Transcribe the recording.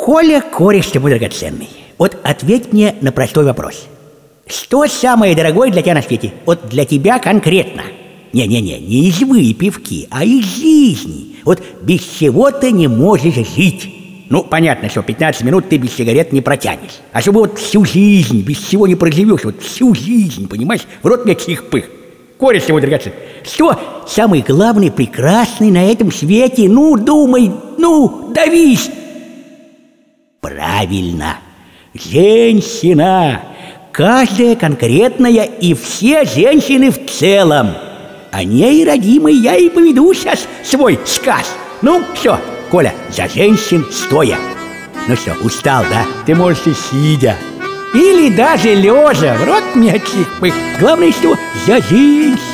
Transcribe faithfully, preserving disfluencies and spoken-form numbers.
Коля, кореш ты мой драгоценный, вот ответь мне на простой вопрос. Что самое дорогое для тебя на свете? Вот для тебя конкретно. Не-не-не, не из выпивки, а из жизни. Вот без чего ты не можешь жить. Ну, понятно, что пятнадцать минут ты без сигарет не протянешь. А чтобы вот всю жизнь без всего не проживешь, вот всю жизнь, понимаешь, в рот мне чих-пых. Кореш ты мой драгоценный, что самый главный, прекрасный на этом свете? Ну, думай, ну, давись. Правильно, женщина. Каждая конкретная и все женщины в целом. О ней, родимый, я и поведу сейчас свой сказ. Ну, все, Коля, за женщин стоя. Ну что, устал, да? Ты можешь и сидя. Или даже лежа, в рот мне чих-пых. Главное, что за женщин.